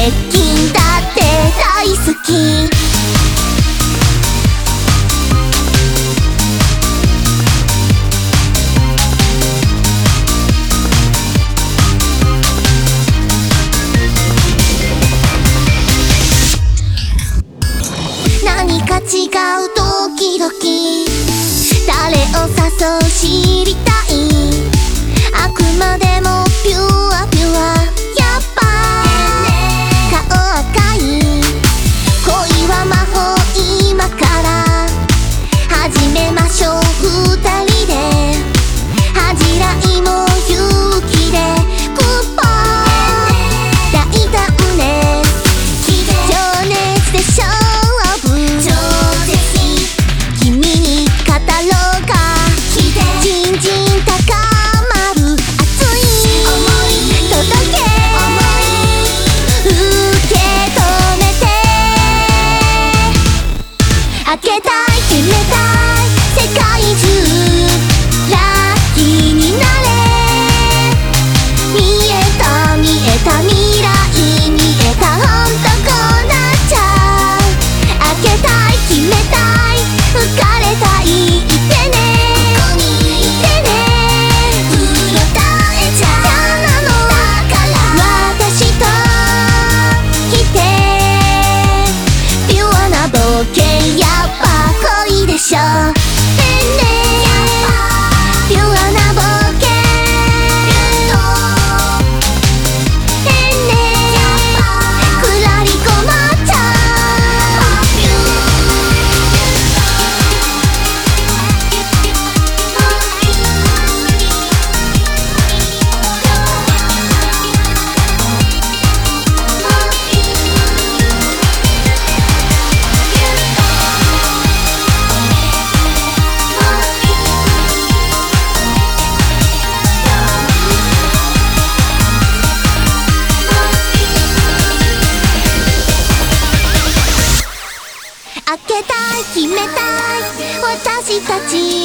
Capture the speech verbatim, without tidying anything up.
鉄筋だって大好き。何か違うドキドキ、誰を誘う知りたい。あくまでもピュアピュア、やっぱ顔赤い。恋は魔法、今から始めましょう二人で。恥じらいも勇気でグッバイ。大胆ね、情熱で勝負。君に語ろうか、じんじん高まる熱い届け、受け止めて。開けたい決めたい世界中、ラッキーになれ。見えた見えた未来見えた、ほんとこうなっちゃう。開けたい決めたい浮かれたい、言ってねここにいてね。うろたえちゃ嫌なのだから私と来て。ピュアな冒険、やっぱ恋でしょ。ねんねピュアな冒険、ねんねくらり困っちゃう。開けたい決めたい私たち